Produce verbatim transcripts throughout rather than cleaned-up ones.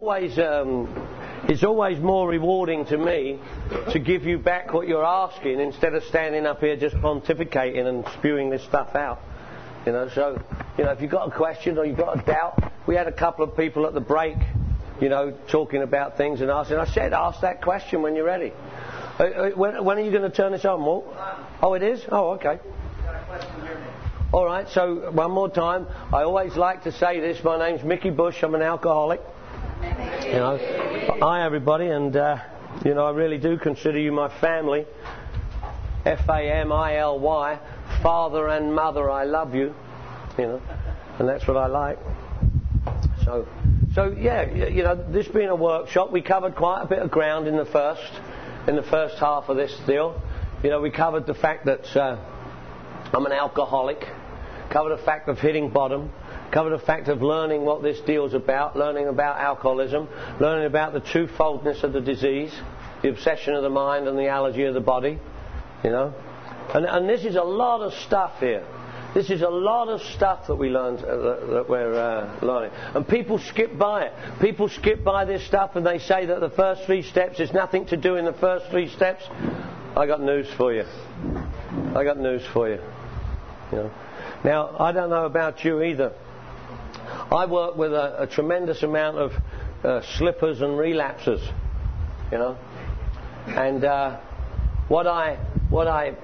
Always, um, it's always more rewarding to me to give you back what you're asking instead of standing up here just pontificating and spewing this stuff out. You know, so, you know, if you've got a question or you've got a doubt, we had a couple of people at the break, you know, talking about things and asking. I said, ask that question when you're ready. Uh, when, when are you going to turn this on, Walt? Oh, it is? Oh, okay. All right, so one more time. I always like to say this. My name's Mickey Bush. I'm an alcoholic. You know, hi everybody, and uh, you know, I really do consider you my family. F A M I L Y, father and mother, I love you. You know, and that's what I like. So, so yeah, you know, this being a workshop, we covered quite a bit of ground in the first, in the first half of this deal. You know, we covered the fact that uh, I'm an alcoholic, covered the fact of hitting bottom. Covered the fact of learning what this deal's about, learning about alcoholism, learning about the twofoldness of the disease, the obsession of the mind and the allergy of the body, you know. And, and this is a lot of stuff here. This is a lot of stuff that we learned, uh, that, that we're uh, learning. And people skip by it. People skip by this stuff and they say that the first three steps, there's nothing to do in the first three steps. I got news for you. I got news for you. You know. Now, I don't know about you either. I work with a, a tremendous amount of uh, slippers and relapsers, you know, and uh, what I what I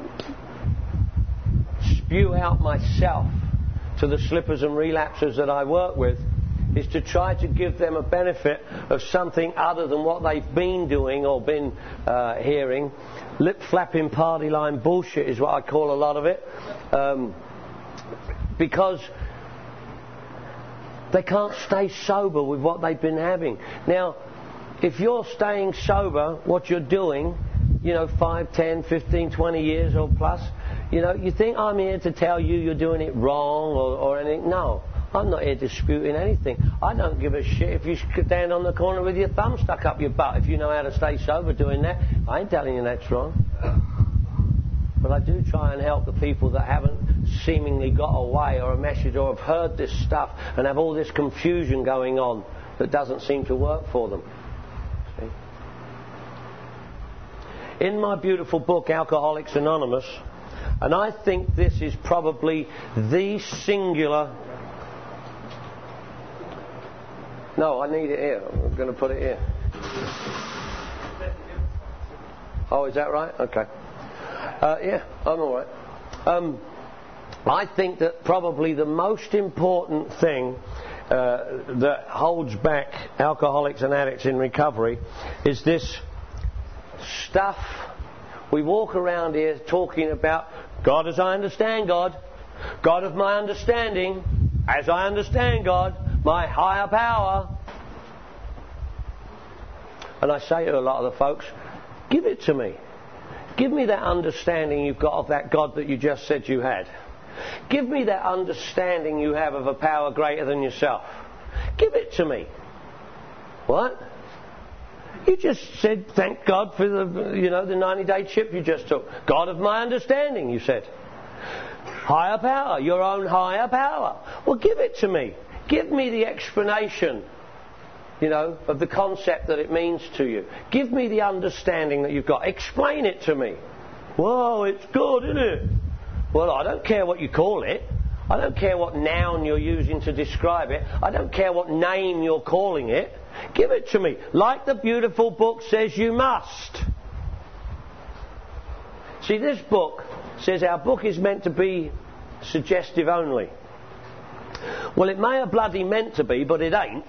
spew out myself to the slippers and relapsers that I work with is to try to give them a benefit of something other than what they've been doing or been uh, hearing. Lip flapping party line bullshit is what I call a lot of it, um, because they can't stay sober with what they've been having. Now, if you're staying sober, what you're doing, you know, five, ten, fifteen, twenty years or plus, you know, you think I'm here to tell you you're doing it wrong or, or anything. No, I'm not here disputing anything. I don't give a shit if you stand on the corner with your thumb stuck up your butt. If you know how to stay sober doing that, I ain't telling you that's wrong. But I do try and help the people that haven't seemingly got away or a message or have heard this stuff and have all this confusion going on that doesn't seem to work for them. See? In my beautiful book, Alcoholics Anonymous, and I think this is probably the singular... No, I need it here. I'm going to put it here. Oh, is that right? Okay. Uh, yeah, I'm all right. Um, I think that probably the most important thing uh, that holds back alcoholics and addicts in recovery is this stuff. We walk around here talking about God as I understand God, God of my understanding, as I understand God, my higher power. And I say to a lot of the folks, give it to me. Give me that understanding you've got of that God that you just said you had. Give me that understanding you have of a power greater than yourself. Give it to me. What? You just said, thank God for the, you know, the ninety-day chip you just took. God of my understanding, you said. Higher power, your own higher power. Well, give it to me. Give me the explanation, you know, of the concept that it means to you. Give me the understanding that you've got. Explain it to me. Whoa, it's good, isn't it? Well, I don't care what you call it. I don't care what noun you're using to describe it. I don't care what name you're calling it. Give it to me. Like the beautiful book says you must. See, this book says our book is meant to be suggestive only. Well, it may have bloody meant to be, but it ain't.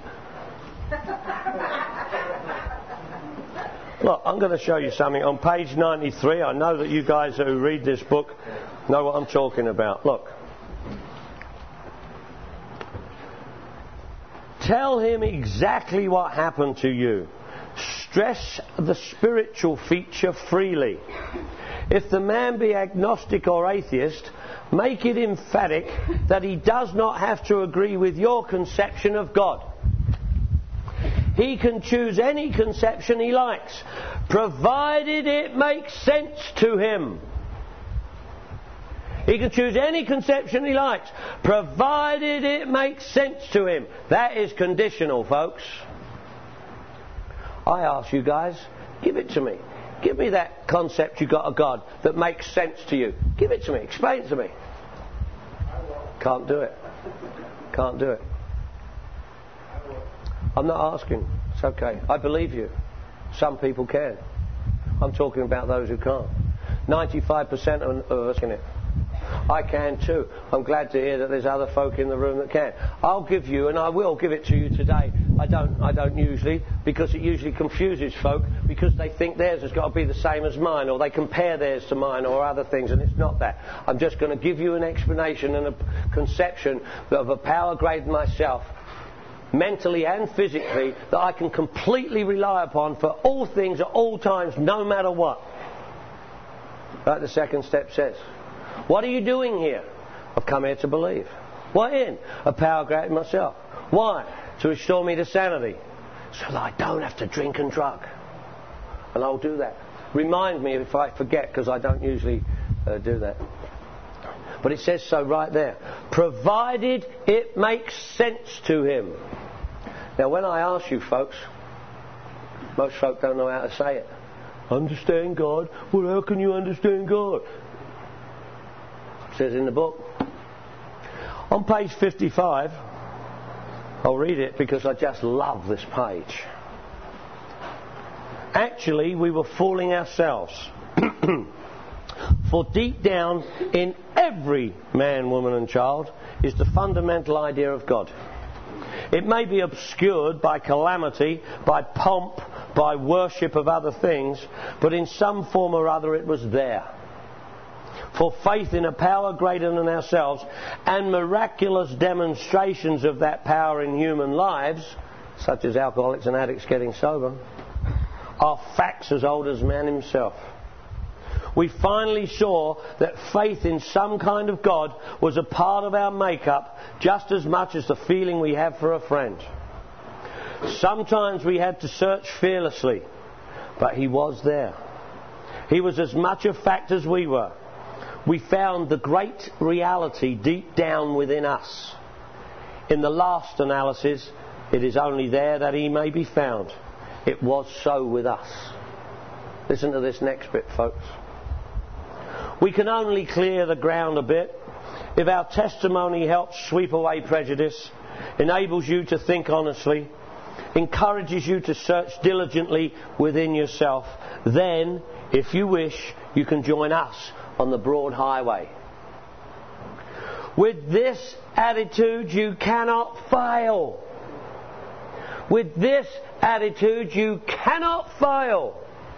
Look, I'm going to show you something. On page ninety-three, I know that you guys who read this book know what I'm talking about. Look. Tell him exactly what happened to you. Stress the spiritual feature freely. If the man be agnostic or atheist, make it emphatic that he does not have to agree with your conception of God. He can choose any conception he likes, provided it makes sense to him. He can choose any conception he likes, provided it makes sense to him. That is conditional, folks. I ask you guys, give it to me. Give me that concept you got of God that makes sense to you. Give it to me. Explain it to me. Can't do it. Can't do it. I'm not asking. It's okay. I believe you. Some people can. I'm talking about those who can't. ninety-five percent of us can it. I can too. I'm glad to hear that there's other folk in the room that can. I'll give you, and I will give it to you today. I don't, I don't usually, because it usually confuses folk, because they think theirs has got to be the same as mine, or they compare theirs to mine, or other things, and it's not that. I'm just going to give you an explanation and a conception of a power greater than myself, mentally and physically, that I can completely rely upon for all things at all times, no matter what. Like the second step says. What are you doing here? I've come here to believe. What in? A power greater than myself. Why? To restore me to sanity. So that I don't have to drink and drug. And I'll do that. Remind me if I forget, because I don't usually uh, do that. But it says so right there. Provided it makes sense to him. Now when I ask you folks, most folk don't know how to say it. Understand God? Well, how can you understand God? It says in the book. On page fifty-five, I'll read it because I just love this page. Actually, we were fooling ourselves. For deep down in every man, woman and child is the fundamental idea of God. It may be obscured by calamity, by pomp, by worship of other things, but in some form or other it was there. For faith in a power greater than ourselves and miraculous demonstrations of that power in human lives, such as alcoholics and addicts getting sober, are facts as old as man himself. We finally saw that faith in some kind of God was a part of our makeup just as much as the feeling we have for a friend. Sometimes we had to search fearlessly, but he was there. He was as much a fact as we were. We found the great reality deep down within us. In the last analysis, it is only there that he may be found. It was so with us. Listen to this next bit, folks. We can only clear the ground a bit if our testimony helps sweep away prejudice, enables you to think honestly, encourages you to search diligently within yourself. Then, if you wish, you can join us on the broad highway. With this attitude, you cannot fail. With this attitude, you cannot fail.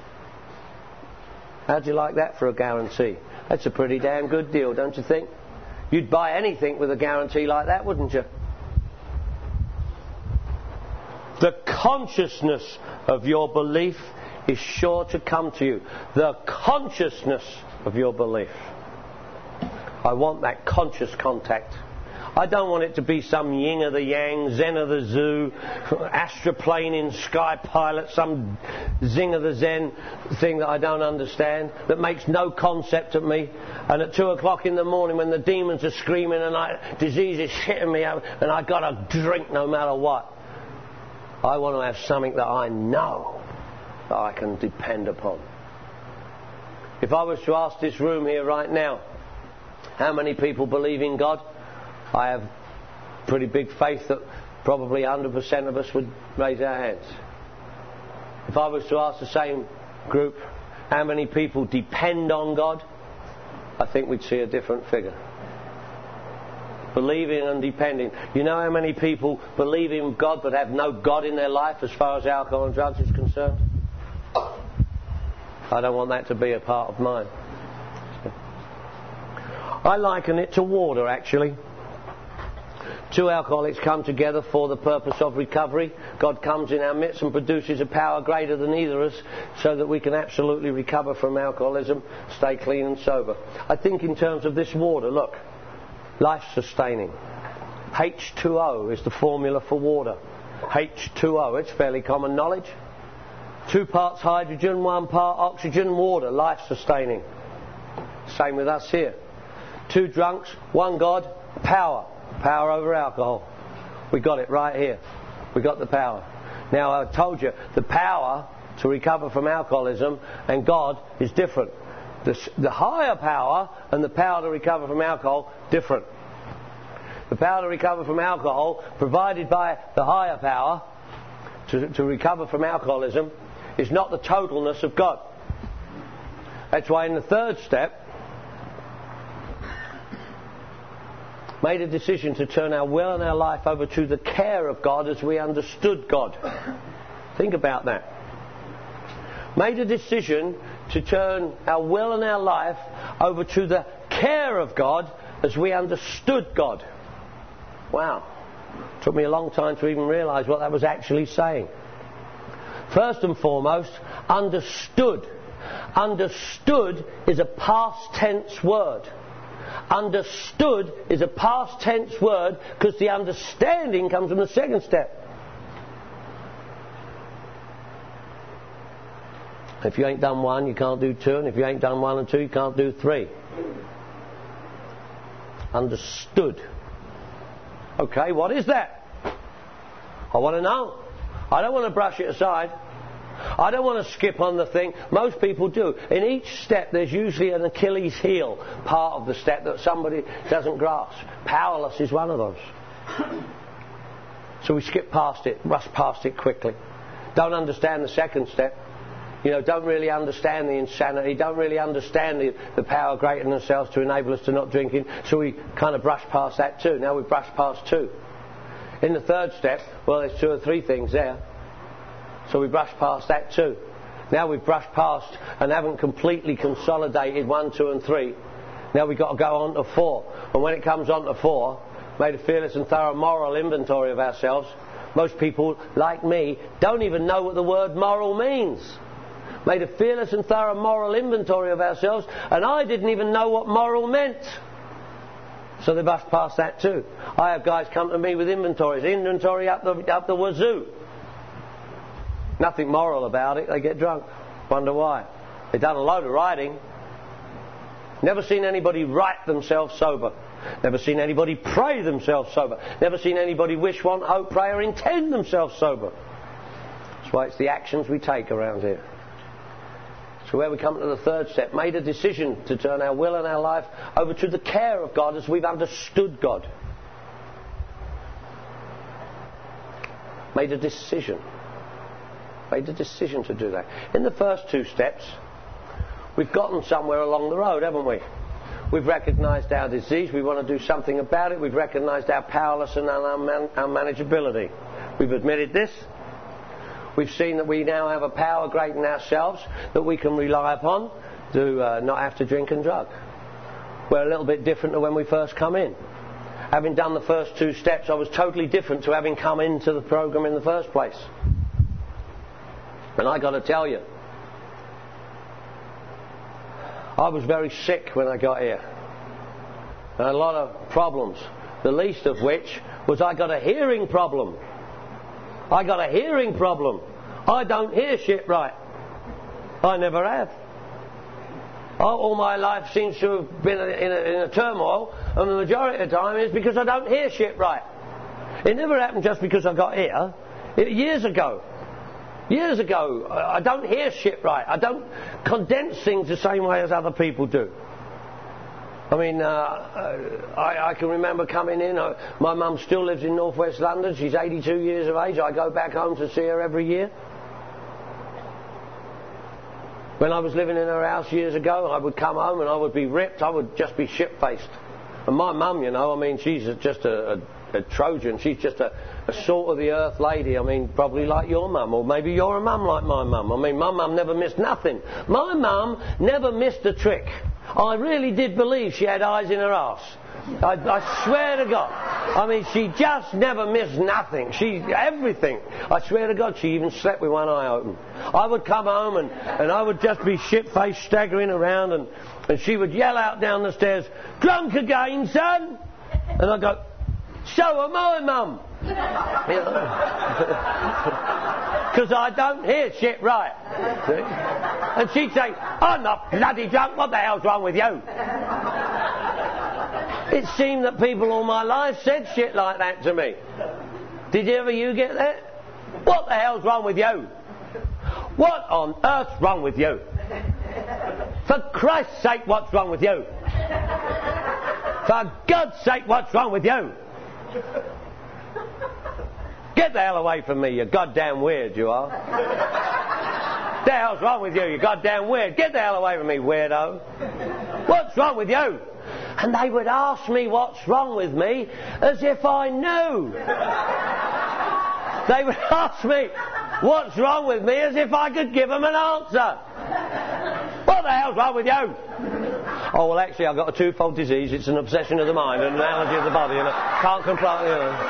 How'd you like that for a guarantee? That's a pretty damn good deal, don't you think? You'd buy anything with a guarantee like that, wouldn't you? The consciousness of your belief is sure to come to you. The consciousness of your belief. I want that conscious contact. I don't want it to be some yin of the yang, zen of the zoo, astroplaning sky pilot, some zing of the zen thing that I don't understand, that makes no concept of me. And at two o'clock in the morning when the demons are screaming and I, disease is hitting me and I've got to drink no matter what. I want to have something that I know that I can depend upon. If I was to ask this room here right now, how many people believe in God? I have pretty big faith that probably one hundred percent of us would raise our hands. If I was to ask the same group, how many people depend on God? I think we'd see a different figure. Believing and depending. You know how many people believe in God but have no God in their life as far as alcohol and drugs is concerned? I don't want that to be a part of mine. I liken it to water, actually. Two alcoholics come together for the purpose of recovery. God comes in our midst and produces a power greater than either of us so that we can absolutely recover from alcoholism, stay clean and sober. I think in terms of this water, look, life-sustaining. H two O is the formula for water. H two O, it's fairly common knowledge. Two parts hydrogen, one part oxygen, water, life-sustaining. Same with us here. Two drunks, one God, power. Power over alcohol. We got it right here. We got the power. Now, I told you, the power to recover from alcoholism and God is different. The, the higher power and the power to recover from alcohol, different. The power to recover from alcohol, provided by the higher power to, to recover from alcoholism, is not the totalness of God. That's why in the third step, made a decision to turn our will and our life over to the care of God as we understood God. Think about that. Made a decision to turn our will and our life over to the care of God as we understood God. Wow. Took me a long time to even realise what that was actually saying. First and foremost, understood. Understood is a past tense word. Understood is a past tense word because the understanding comes from the second step. If you ain't done one, you can't do two, and if you ain't done one and two, you can't do three. Understood. Okay, what is that? I want to know. I don't want to brush it aside. I don't want to skip on the thing. Most people do. In each step there's usually an Achilles heel part of the step that somebody doesn't grasp. Powerless is one of those. So we skip past it, rush past it quickly. Don't understand the second step. You know, don't really understand the insanity, don't really understand the, the power greater than themselves to enable us to not drinking, so we kind of brush past that too. Now we've brushed past two. In the third step, well, there's two or three things there. So we brushed past that too. Now we've brushed past and haven't completely consolidated one, two and three. Now we've got to go on to four. And when it comes on to four, made a fearless and thorough moral inventory of ourselves. Most people, like me, don't even know what the word moral means. Made a fearless and thorough moral inventory of ourselves, and I didn't even know what moral meant. So they brushed past that too. I have guys come to me with inventories, inventory up the, up the wazoo. Nothing moral about it, they get drunk. Wonder why. They've done a load of writing. Never seen anybody write themselves sober. Never seen anybody pray themselves sober. Never seen anybody wish, want, hope, pray or intend themselves sober. That's why it's the actions we take around here. So where we come to the third step, made a decision to turn our will and our life over to the care of God as we've understood God. Made a decision. Made a decision to do that. In the first two steps, we've gotten somewhere along the road, haven't we? We've recognised our disease, we want to do something about it, we've recognised our powerlessness and our unmanageability. We've admitted this. We've seen that we now have a power greater than ourselves that we can rely upon to uh, not have to drink and drug. We're a little bit different to when we first come in. Having done the first two steps, I was totally different to having come into the program in the first place. And I got to tell you, I was very sick when I got here. And a lot of problems, the least of which was I got a hearing problem. I got a hearing problem. I don't hear shit right. I never have. All my life seems to have been in a, in a turmoil, and the majority of the time is because I don't hear shit right. It never happened just because I got here. It, years ago. Years ago, I don't hear shit right. I don't condense things the same way as other people do. I mean, uh, I, I can remember coming in. Uh, my mum still lives in northwest London. She's eighty-two years of age. I go back home to see her every year. When I was living in her house years ago, I would come home and I would be ripped. I would just be shit-faced. And my mum, you know, I mean, she's just a, a, a Trojan. She's just a, a salt-of-the-earth lady. I mean, probably like your mum, or maybe you're a mum like my mum. I mean, my mum never missed nothing. My mum never missed a trick. I really did believe she had eyes in her arse. I, I swear to God. I mean, she just never missed nothing. She, everything. I swear to God, she even slept with one eye open. I would come home and, and I would just be shit-faced, staggering around, and, and she would yell out down the stairs, "Drunk again, son?" And I'd go, "So am I, Mum." Because I don't hear shit right. See? And she'd say, "I'm not bloody drunk, what the hell's wrong with you?" It seemed that people all my life said shit like that to me. Did you ever you get that? What What the hell's wrong with you? What on earth's wrong with you? For Christ's sake, what's wrong with you? For God's sake, what's wrong with you? Get the hell away from me, you goddamn weird you are. The hell's wrong with you, you goddamn weird? Get the hell away from me, weirdo. What's wrong with you? And they would ask me what's wrong with me as if I knew. They would ask me what's wrong with me as if I could give them an answer. What the hell's wrong with you? Oh, well, actually, I've got a twofold disease. It's an obsession of the mind and an allergy of the body, and I can't comply. You know.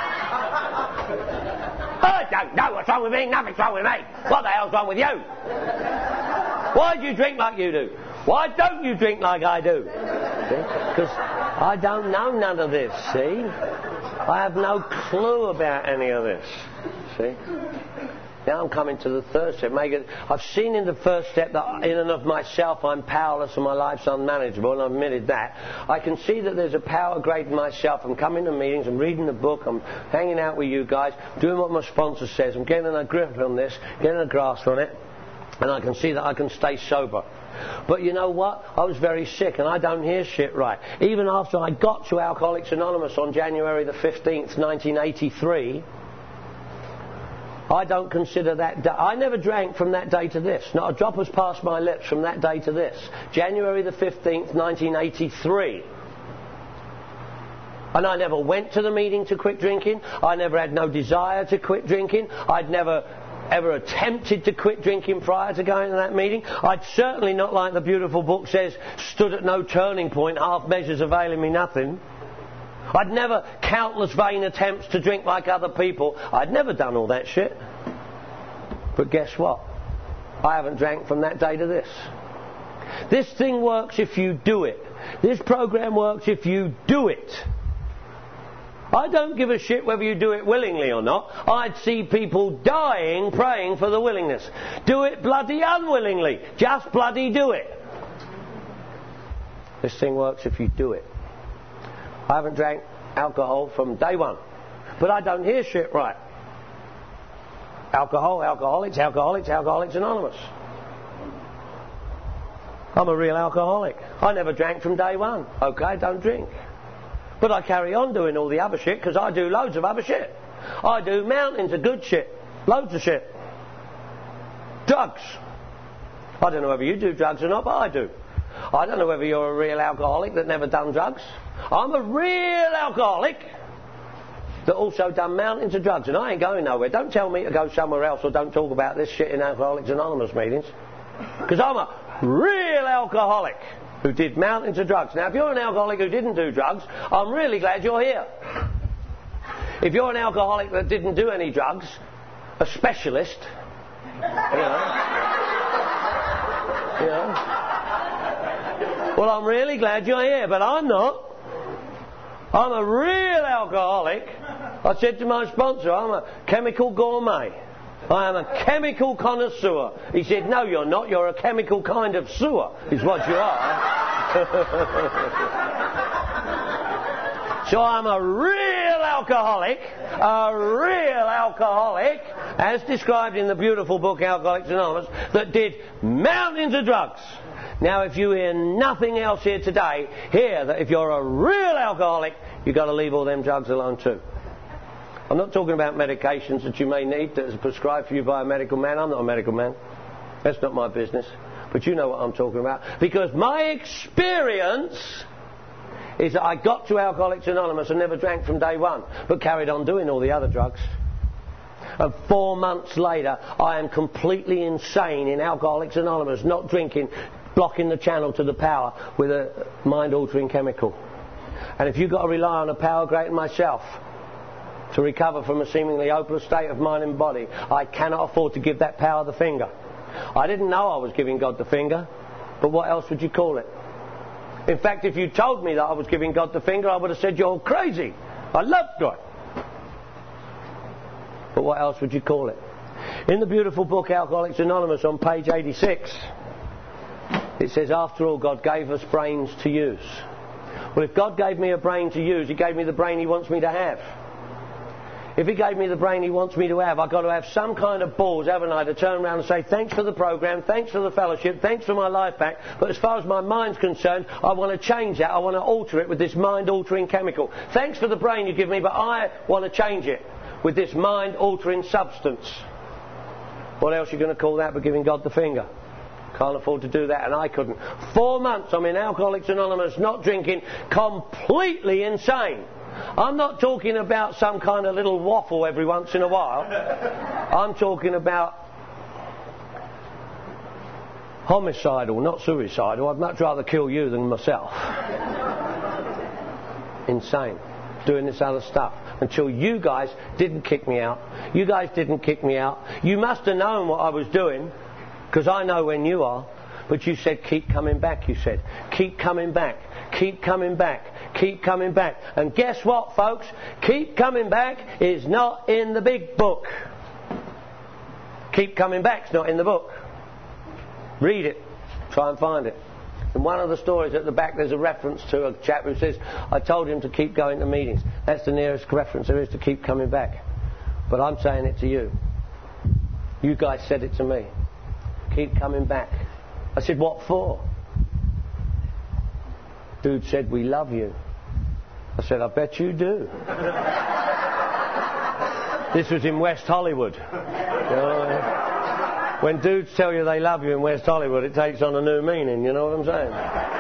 I don't know what's wrong with me. Nothing's wrong with me. What the hell's wrong with you? Why do you drink like you do? Why don't you drink like I do? Because I don't know none of this, see? I have no clue about any of this, see? Now I'm coming to the third step. Make it, I've seen in the first step that in and of myself I'm powerless and my life's unmanageable, and I've admitted that. I can see that there's a power greater than myself. I'm coming to meetings, I'm reading the book, I'm hanging out with you guys, doing what my sponsor says. I'm getting a grip on this, getting a grasp on it, and I can see that I can stay sober. But you know what? I was very sick and I don't hear shit right. Even after I got to Alcoholics Anonymous on January the fifteenth, nineteen eighty-three, I don't consider that day. I never drank from that day to this. Not a drop has passed my lips from that day to this. January the fifteenth, nineteen eighty-three. And I never went to the meeting to quit drinking. I never had no desire to quit drinking. I'd never ever attempted to quit drinking prior to going to that meeting. I'd certainly not, like the beautiful book says, stood at no turning point, half measures availing me nothing. I'd never countless vain attempts to drink like other people. I'd never done all that shit. But guess what? I haven't drank from that day to this. This thing works if you do it. This program works if you do it. I don't give a shit whether you do it willingly or not. I'd see people dying praying for the willingness. Do it bloody unwillingly. Just bloody do it. This thing works if you do it. I haven't drank alcohol from day one. But I don't hear shit right. Alcohol, alcoholics, alcoholics, Alcoholics Anonymous. I'm a real alcoholic. I never drank from day one. Okay, don't drink. But I carry on doing all the other shit because I do loads of other shit. I do mountains of good shit. Loads of shit. Drugs. I don't know whether you do drugs or not, but I do. I don't know whether you're a real alcoholic that never done drugs. I'm a real alcoholic that also done mountains of drugs, and I ain't going nowhere. Don't tell me to go somewhere else or don't talk about this shit in Alcoholics Anonymous meetings. Because I'm a real alcoholic who did mountains of drugs. Now, if you're an alcoholic who didn't do drugs, I'm really glad you're here. If you're an alcoholic that didn't do any drugs, a specialist, you know, you know, well, I'm really glad you're here, but I'm not. I'm a real alcoholic. I said to my sponsor, I'm a chemical gourmet. I am a chemical connoisseur. He said, no, you're not. You're a chemical kind of sewer, is what you are. So I'm a real alcoholic, a real alcoholic, as described in the beautiful book Alcoholics Anonymous, that did mountains of drugs. Now, if you hear nothing else here today, hear that if you're a real alcoholic, you've got to leave all them drugs alone too. I'm not talking about medications that you may need that is prescribed for you by a medical man. I'm not a medical man. That's not my business. But you know what I'm talking about. Because my experience is that I got to Alcoholics Anonymous and never drank from day one, but carried on doing all the other drugs. And four months later, I am completely insane in Alcoholics Anonymous, not drinking, blocking the channel to the power with a mind-altering chemical. And if you've got to rely on a power greater than myself to recover from a seemingly hopeless state of mind and body, I cannot afford to give that power the finger. I didn't know I was giving God the finger, but what else would you call it? In fact, if you told me that I was giving God the finger, I would have said, you're crazy. I love God. But what else would you call it? In the beautiful book Alcoholics Anonymous on page eighty-six, it says, after all, God gave us brains to use. Well, if God gave me a brain to use, He gave me the brain He wants me to have. If he gave me the brain he wants me to have, I've got to have some kind of balls, haven't I, to turn around and say, thanks for the program, thanks for the fellowship, thanks for my life back, but as far as my mind's concerned, I want to change that, I want to alter it with this mind-altering chemical. Thanks for the brain you give me, but I want to change it with this mind-altering substance. What else are you going to call that but giving God the finger? Can't afford to do that, and I couldn't. Four months I'm in Alcoholics Anonymous, not drinking, completely insane. I'm not talking about some kind of little waffle every once in a while. I'm talking about homicidal, not suicidal. I'd much rather kill you than myself. Insane. Doing this other stuff. Until you guys didn't kick me out. You guys didn't kick me out. You must have known what I was doing, because I know when you are. But you said, keep coming back, you said. Keep coming back. Keep coming back. Keep coming back. And guess what, folks? Keep coming back is not in the big book. Keep coming back's not in the book. Read it. Try and find it. In one of the stories at the back there's a reference to a chap who says, I told him to keep going to meetings. That's the nearest reference there is to keep coming back. But I'm saying it to you. You guys said it to me. Keep coming back. I said, what for? Dude said, we love you. I said, I bet you do. This was in West Hollywood. You know, when dudes tell you they love you in West Hollywood, it takes on a new meaning, you know what I'm saying?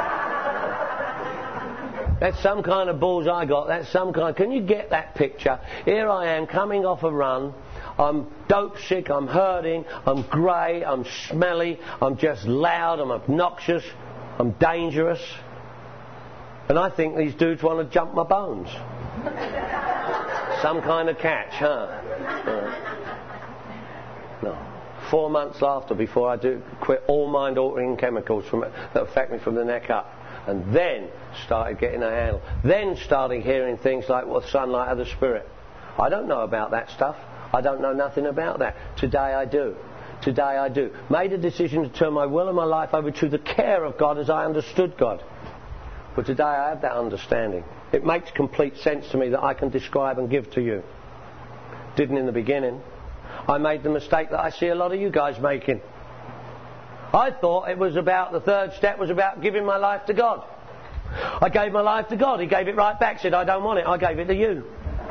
That's some kind of balls I got. That's some kind... Can you get that picture? Here I am, coming off a run. I'm dope sick, I'm hurting, I'm grey, I'm smelly, I'm just loud, I'm obnoxious, I'm dangerous. And I think these dudes want to jump my bones. Some kind of catch, huh? Uh, no. Four months after, before I do quit all mind-altering chemicals from, that affect me from the neck up. And then started getting a handle. Then started hearing things like, well, sunlight of the Spirit. I don't know about that stuff. I don't know nothing about that. Today I do. Today I do. Made a decision to turn my will and my life over to the care of God as I understood God. But today I have that understanding. It makes complete sense to me that I can describe and give to you. Didn't in the beginning. I made the mistake that I see a lot of you guys making. I thought it was about, the third step was about giving my life to God. I gave my life to God. He gave it right back. Said, I don't want it. I gave it to you.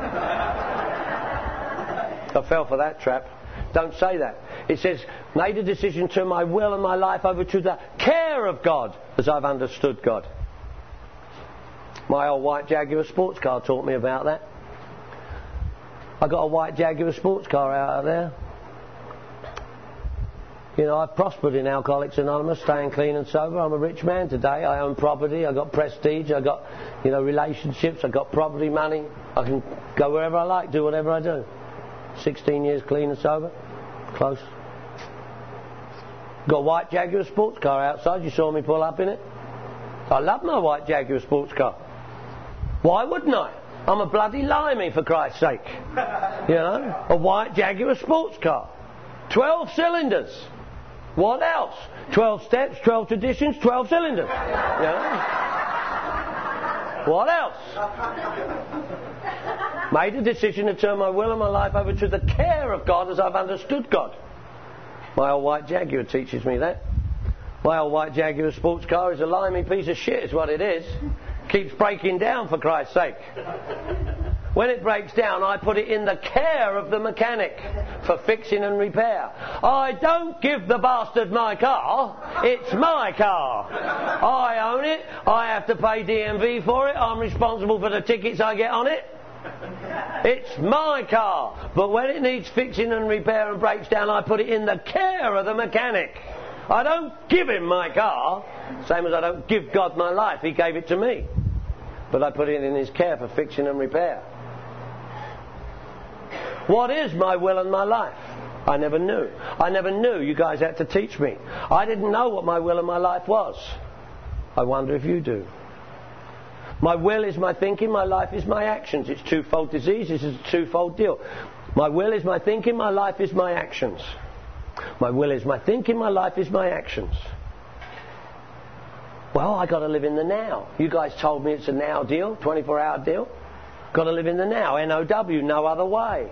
I fell for that trap. Don't say that. It says, made a decision to turn my will and my life over to the care of God as I've understood God. My old white Jaguar sports car taught me about that. I got a white Jaguar sports car out of there. You know, I've prospered in Alcoholics Anonymous, staying clean and sober. I'm a rich man today. I own property. I've got prestige. I've got, you know, relationships. I've got property, money. I can go wherever I like, do whatever I do. sixteen years clean and sober. Close. Got a white Jaguar sports car outside. You saw me pull up in it. I love my white Jaguar sports car. Why wouldn't I? I'm a bloody limey, for Christ's sake. You know? A white Jaguar sports car. Twelve cylinders. What else? Twelve steps, twelve traditions, twelve cylinders. You know? What else? Made a decision to turn my will and my life over to the care of God as I've understood God. My old white Jaguar teaches me that. My old white Jaguar sports car is a limey piece of shit, is what it is. Keeps breaking down, for Christ's sake. When it breaks down, I put it in the care of the mechanic for fixing and repair. I don't give the bastard my car. It's my car. I own it. I have to pay D M V for it. I'm responsible for the tickets I get on it. It's my car. But when it needs fixing and repair and breaks down, I put it in the care of the mechanic. I don't give him my car, same as I don't give God my life. He gave it to me. But I put it in his care for fixing and repair. What is my will and my life? I never knew. I never knew. You guys had to teach me. I didn't know what my will and my life was. I wonder if you do. My will is my thinking, my life is my actions. It's twofold disease. This is a twofold deal. My will is my thinking, my life is my actions. My will is my thinking, my life is my actions. Well, I got to live in the now. You guys told me it's a now deal, twenty-four hour deal. Got to live in the now. N O W, no other way.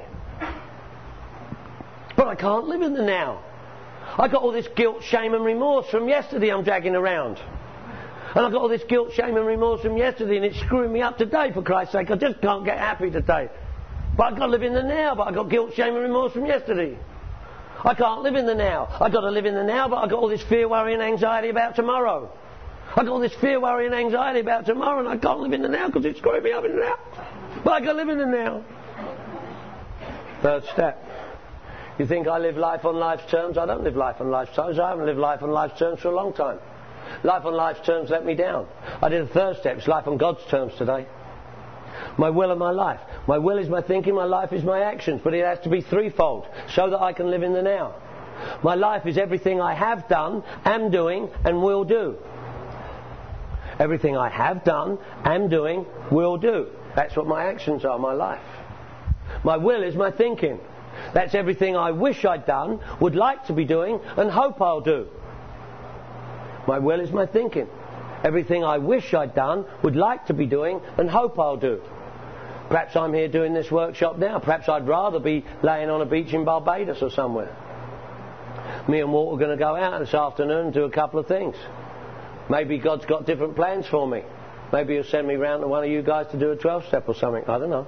But I can't live in the now. I got all this guilt, shame and remorse from yesterday I'm dragging around. And I've got all this guilt, shame and remorse from yesterday, and it's screwing me up today, for Christ's sake. I just can't get happy today. But I've got to live in the now, but I've got guilt, shame and remorse from yesterday. I can't live in the now. I've got to live in the now, but I've got all this fear, worry and anxiety about tomorrow. I've got all this fear, worry and anxiety about tomorrow, and I can't live in the now because it's screwing me up in the now. But I've got to live in the now. Third step. You think I live life on life's terms? I don't live life on life's terms. I haven't lived life on life's terms for a long time. Life on life's terms let me down. I did a third step. It's life on God's terms today. My will and my life. My will is my thinking, my life is my actions. But it has to be threefold so that I can live in the now. My life is everything I have done, am doing and will do. Everything I have done, am doing, will do. That's what my actions are, my life. My will is my thinking. That's everything I wish I'd done, would like to be doing and hope I'll do. My will is my thinking. Everything I wish I'd done, would like to be doing and hope I'll do. Perhaps I'm here doing this workshop now. Perhaps I'd rather be laying on a beach in Barbados or somewhere. Me and Walt are going to go out this afternoon and do a couple of things. Maybe God's got different plans for me. Maybe He'll send me round to one of you guys to do a twelve step or something. I don't know.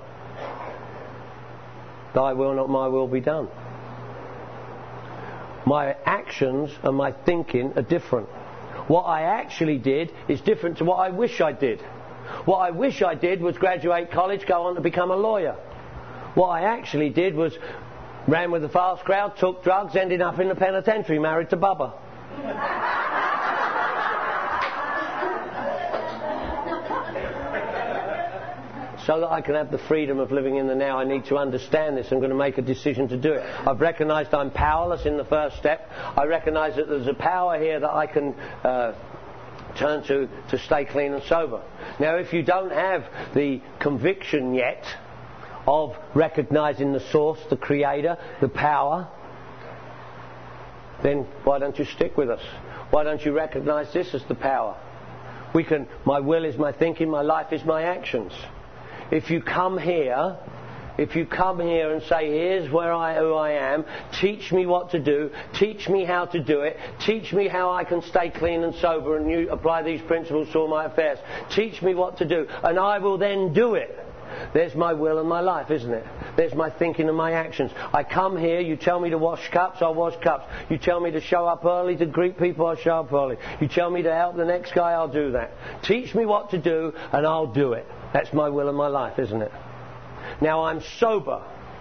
Thy will, not my will, be done. My actions and my thinking are different. What I actually did is different to what I wish I did. What I wish I did was graduate college, go on to become a lawyer. What I actually did was ran with a fast crowd, took drugs, ended up in the penitentiary, married to Bubba. So that I can have the freedom of living in the now, I need to understand this. I'm going to make a decision to do it. I've recognised I'm powerless in the first step. I recognise that there's a power here that I can uh, turn to to stay clean and sober. Now, if you don't have the conviction yet of recognising the source, the creator, the power, then why don't you stick with us? Why don't you recognise this as the power? We can. My will is my thinking, my life is my actions. If you come here, if you come here and say, here's where I, who I am, teach me what to do, teach me how to do it, teach me how I can stay clean and sober and you apply these principles to all my affairs, teach me what to do, and I will then do it. There's my will and my life, isn't it? There's my thinking and my actions. I come here, you tell me to wash cups, I'll wash cups. You tell me to show up early to greet people, I'll show up early. You tell me to help the next guy, I'll do that. Teach me what to do and I'll do it. That's my will and my life, isn't it? Now I'm sober.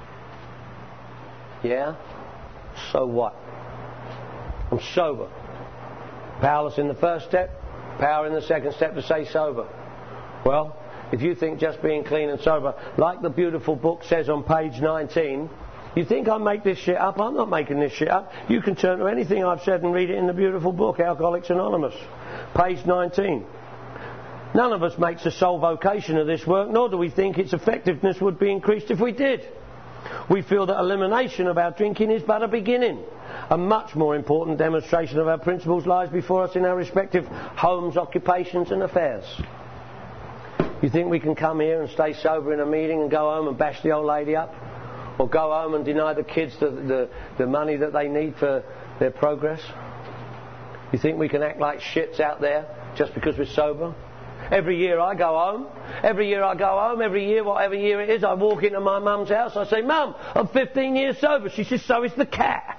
Yeah? So what? I'm sober. Powerless in the first step, power in the second step to stay sober. Well, if you think just being clean and sober, like the beautiful book says on page nineteen, you think I make this shit up? I'm not making this shit up. You can turn to anything I've said and read it in the beautiful book, Alcoholics Anonymous, page nineteen. None of us makes a sole vocation of this work, nor do we think its effectiveness would be increased if we did. We feel that elimination of our drinking is but a beginning. A much more important demonstration of our principles lies before us in our respective homes, occupations and affairs. You think we can come here and stay sober in a meeting and go home and bash the old lady up? Or go home and deny the kids the, the, the money that they need for their progress? You think we can act like shits out there just because we're sober? Every year I go home, every year I go home, every year, whatever year it is, I walk into my mum's house, I say, Mum, I'm fifteen years sober. She says, so is the cat.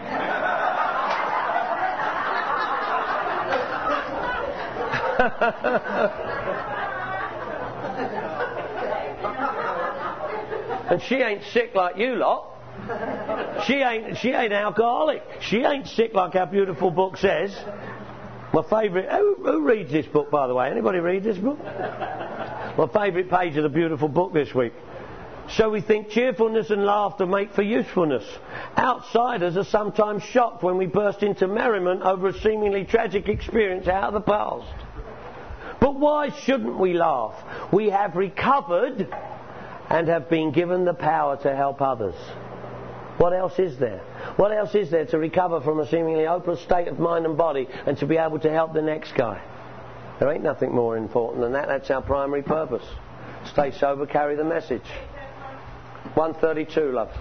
And she ain't sick like you lot. She ain't, she ain't alcoholic. She ain't sick like our beautiful book says. My favourite... Who, who reads this book, by the way? Anybody read this book? My favourite page of the beautiful book this week. So we think cheerfulness and laughter make for usefulness. Outsiders are sometimes shocked when we burst into merriment over a seemingly tragic experience out of the past. But why shouldn't we laugh? We have recovered and have been given the power to help others. What else is there? What else is there to recover from a seemingly hopeless state of mind and body and to be able to help the next guy? There ain't nothing more important than that. That's our primary purpose. Stay sober, carry the message. one thirty-two, love.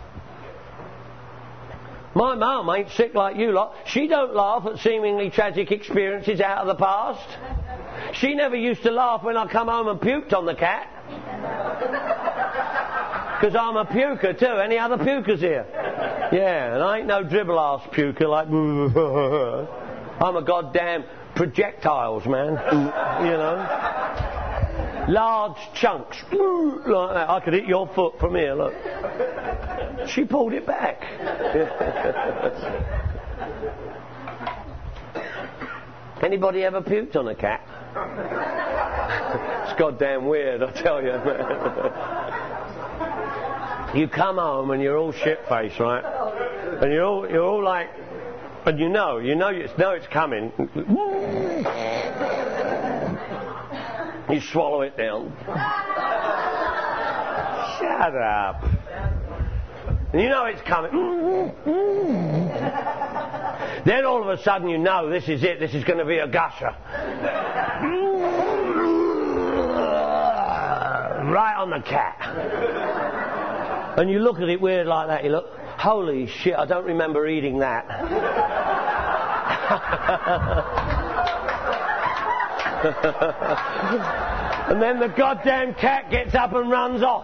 My mum ain't sick like you lot. She don't laugh at seemingly tragic experiences out of the past. She never used to laugh when I come home and puked on the cat. Because I'm a puker too. Any other pukers here? Yeah, and I ain't no dribble-ass puker like... I'm a goddamn projectiles, man. You know? Large chunks. Like that. I could hit your foot from here, look. She pulled it back. Anybody ever puked on a cat? It's goddamn weird, I tell you, man. You come home and you're all shit-faced, right? And you're all, you're all like, and you know, you know, you know it's coming. You swallow it down. Shut up. And you know it's coming. Then all of a sudden you know this is it. This is going to be a gusher. Right on the cat. And you look at it weird like that. You look, holy shit, I don't remember eating that. And then the goddamn cat gets up and runs off.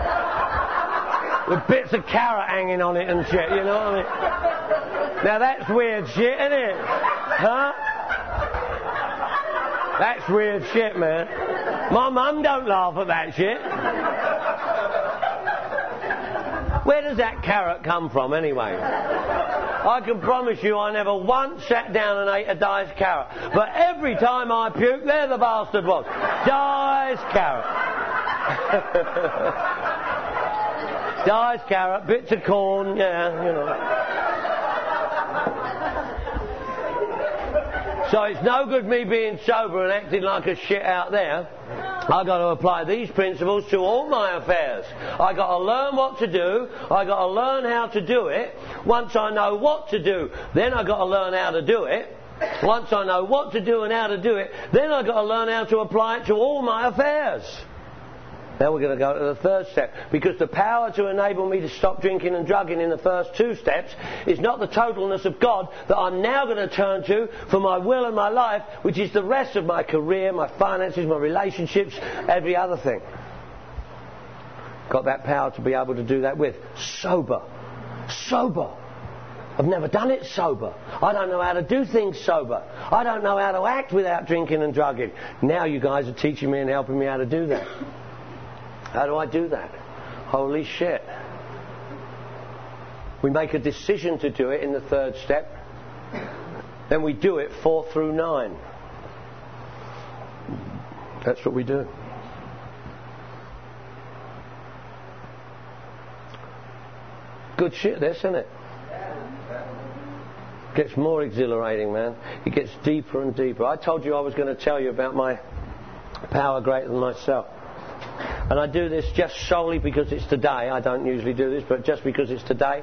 With bits of carrot hanging on it and shit, you know what I mean? Now that's weird shit, isn't it? Huh? That's weird shit, man. My mum don't laugh at that shit. Where does that carrot come from, anyway? I can promise you I never once sat down and ate a diced carrot. But every time I puke, there the bastard was. Diced carrot. Diced carrot, bits of corn, yeah, you know. So it's no good me being sober and acting like a shit out there. I've got to apply these principles to all my affairs. I've got to learn what to do. I've got to learn how to do it. Once I know what to do, then I've got to learn how to do it. Once I know what to do and how to do it, then I've got to learn how to apply it to all my affairs. Now we're going to go to the third step, because the power to enable me to stop drinking and drugging in the first two steps is not the totalness of God that I'm now going to turn to for my will and my life, which is the rest of my career, my finances, my relationships, every other thing. Got that power to be able to do that with. Sober. Sober. I've never done it sober. I don't know how to do things sober. I don't know how to act without drinking and drugging. Now you guys are teaching me and helping me how to do that. How do I do that? Holy shit. We make a decision to do it in the third step. Then we do it four through nine. That's what we do. Good shit this, isn't it? It gets more exhilarating, man. It gets deeper and deeper. I told you I was going to tell you about my power greater than myself. And I do this just solely because it's today. I don't usually do this, but just because it's today.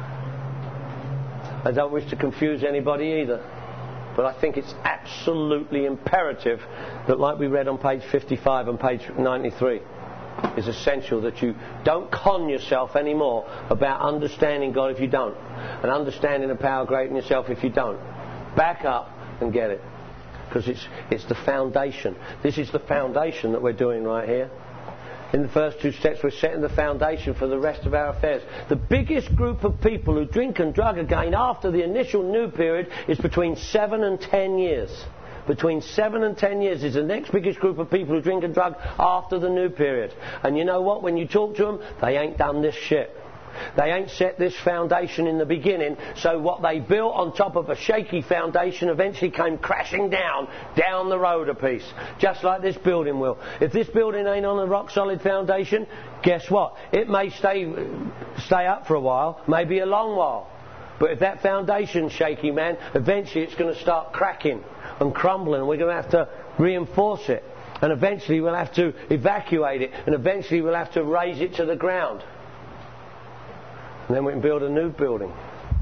I don't wish to confuse anybody either. But I think it's absolutely imperative that, like we read on page fifty-five and page ninety-three, is essential that you don't con yourself anymore about understanding God if you don't, and understanding the power greater than yourself if you don't. Back up and get it. Because it's, it's the foundation. This is the foundation that we're doing right here. In the first two steps, we're setting the foundation for the rest of our affairs. The biggest group of people who drink and drug again after the initial new period is between seven and ten years. Between seven and ten years is the next biggest group of people who drink and drug after the new period. And you know what? When you talk to them, they ain't done this shit. They ain't set this foundation in the beginning, so what they built on top of a shaky foundation eventually came crashing down, down the road a piece, just like this building will. If this building ain't on a rock-solid foundation, guess what? It may stay, stay up for a while, maybe a long while. But if that foundation's shaky, man, eventually it's going to start cracking and crumbling, and we're going to have to reinforce it. And eventually we'll have to evacuate it, and eventually we'll have to raise it to the ground. And then we can build a new building.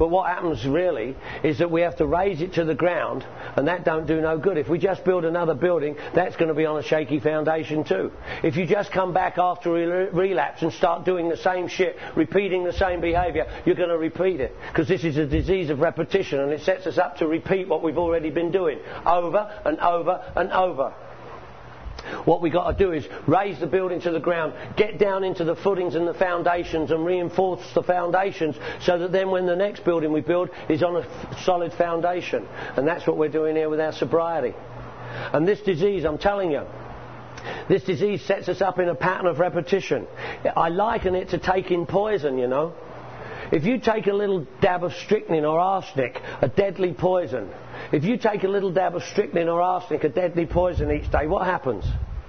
But what happens really is that we have to raise it to the ground, and that don't do no good. If we just build another building, that's going to be on a shaky foundation too. If you just come back after a relapse and start doing the same shit, repeating the same behaviour, you're going to repeat it. Because this is a disease of repetition, and it sets us up to repeat what we've already been doing over and over and over. What we've got to do is raise the building to the ground, get down into the footings and the foundations and reinforce the foundations so that then when the next building we build is on a f- solid foundation. And that's what we're doing here with our sobriety. And this disease, I'm telling you, this disease sets us up in a pattern of repetition. I liken it to taking poison, you know. If you take a little dab of strychnine or arsenic, a deadly poison, if you take a little dab of strychnine or arsenic, a deadly poison each day, what happens?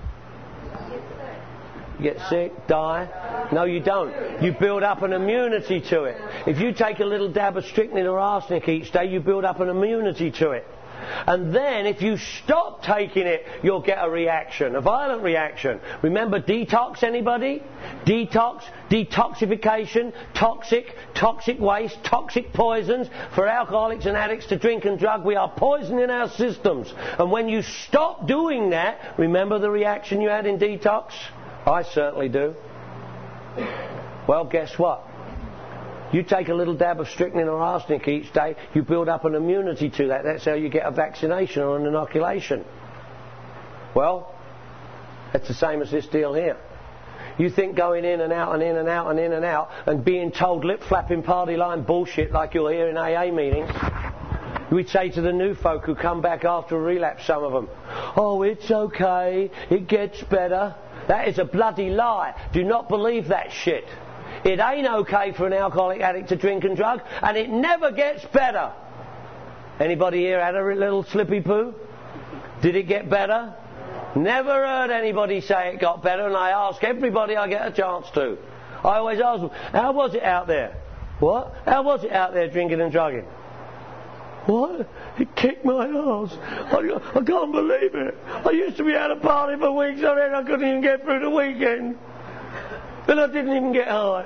You get sick, die? No, you don't. You build up an immunity to it. If you take a little dab of strychnine or arsenic each day, you build up an immunity to it. And then if you stop taking it, you'll get a reaction, a violent reaction. Remember detox, anybody? Detox, detoxification, toxic, toxic waste, toxic poisons. For alcoholics and addicts to drink and drug, we are poisoning our systems. And when you stop doing that, remember the reaction you had in detox? I certainly do. Well, guess what? You take a little dab of strychnine or arsenic each day, you build up an immunity to that. That's how you get a vaccination or an inoculation. Well, it's the same as this deal here. You think going in and out and in and out and in and out and being told lip-flapping party line bullshit like you'll hear in A A meetings. We'd say to the new folk who come back after a relapse, some of them, oh, it's okay, it gets better. That is a bloody lie. Do not believe that shit. It ain't okay for an alcoholic addict to drink and drug, and it never gets better. Anybody here had a little slippy poo? Did it get better? Never heard anybody say it got better, and I ask everybody I get a chance to. I always ask them, how was it out there? What? How was it out there drinking and drugging? What? It kicked my ass. I, I can't believe it. I used to be at a party for weeks on end, I couldn't even get through the weekend. And I didn't even get high.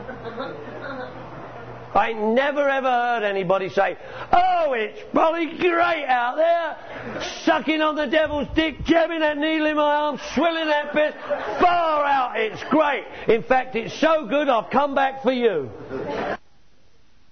I ain't never ever heard anybody say, oh, it's probably great out there, sucking on the devil's dick, jabbing that needle in my arm, swilling that bit, far out, it's great. In fact, it's so good I've come back for you.